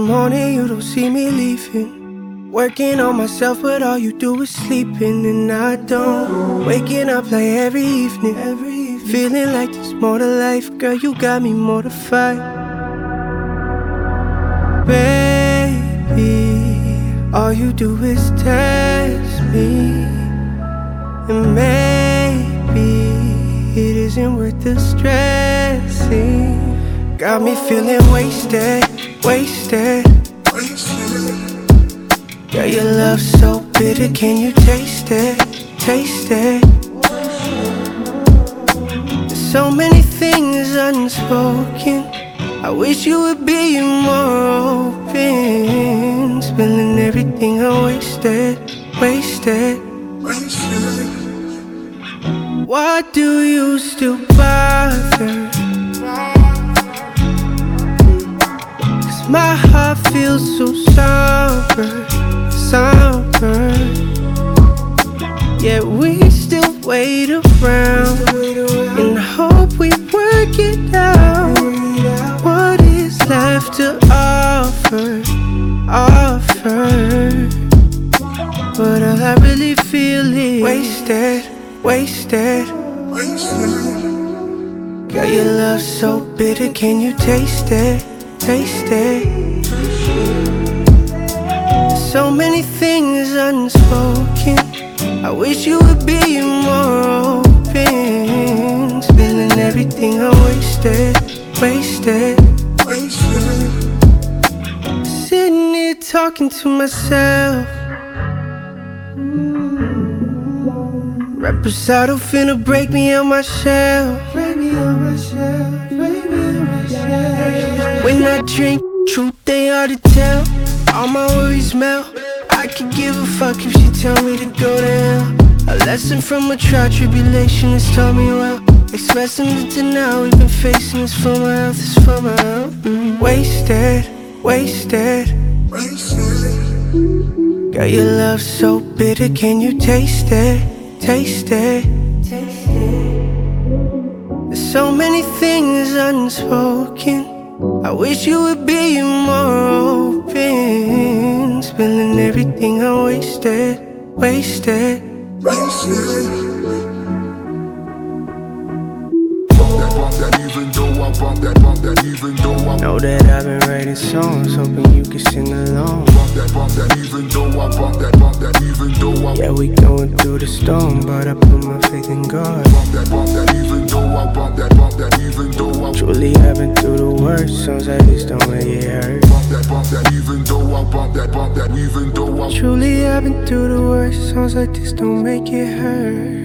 morning, you don't see me leaving. Working on myself, but all you do is sleeping. And I don't. Waking up like every evening. Feeling like there's more to life. Girl, you got me mortified. Baby, all you do is test me. And maybe it isn't worth the stressing. Got me feeling wasted. Girl, your love so bitter, can you taste it? There's so many things unspoken. I wish you would be more open. Spilling everything I wasted. Why do you still bother? My heart feels so somber. Yet we still wait around and hope we work it out. What is left to offer? But all I really feel is wasted. Girl, your love so bitter, can you taste it? So many things unspoken. I wish you would be more open. Spilling everything I wasted. Sitting here talking to myself. Reposado finna break me on my shell. When I drink, truth they hard to tell. All my worries melt. I could give a fuck if she tell me to go to hell. A lesson from a trial tribulation has taught me well. Expressing it to now, we've been facing this for my health, this for my health. Wasted. Girl, your love so bitter, can you taste it? There's so many things unspoken. I wish you would be more open. Spilling everything I wasted. Know that I've been writing songs, hoping you can sing along. Yeah, we going through the storm, but I put my faith in God. Truly I've been through the worst, songs like this don't make it hurt. Truly I've been through the worst, songs like this don't make it hurt.